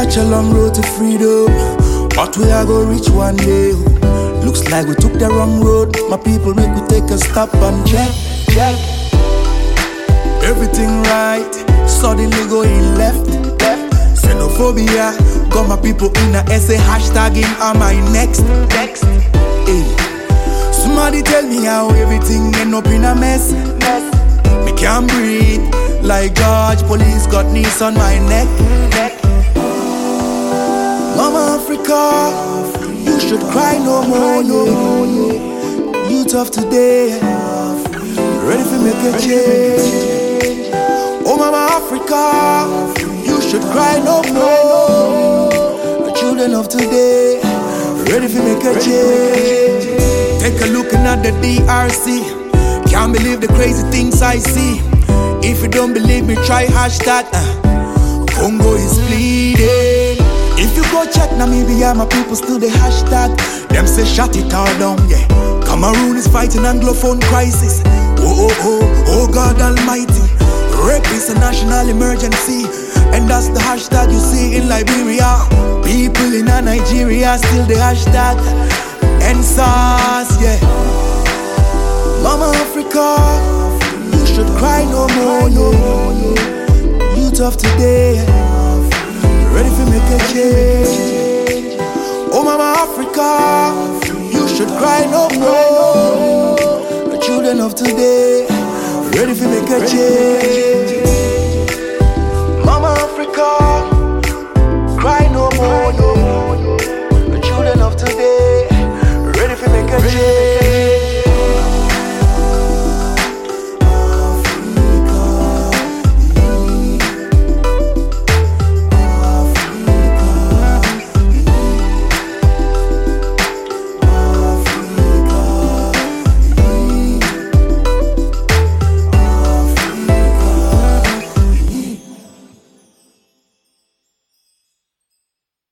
Such a long road to freedom, but we are gonna reach one day. Looks like we took the wrong road. My people make we take a stop and check. Everything right, suddenly going left. Xenophobia, got my people in a essay, hashtagging am I next. Hey. Somebody tell me how everything end up in a mess. Me can't breathe, like George, police got knees on my neck. Mama Africa, you should cry no more, yeah. Youth of today, ready to make a change. Oh Mama Africa, you should cry no more. The children of today, ready to make a change. Take a look at the DRC. Can't believe the crazy things I see. If you don't believe me, try hashtag Congo is bleeding. If you go check Namibia, my people still the hashtag. Them say shut it all down, yeah. Cameroon is fighting Anglophone crisis. Oh God Almighty. Rape is a national emergency, and that's the hashtag you see in Liberia. People in Nigeria still the hashtag NSAS, yeah. Mama Africa, you should cry no more, yeah. Youth of today, ready to make a change. Oh Mama Africa, you should cry no more. The children of today, ready to make a change. Mama Africa, cry no more.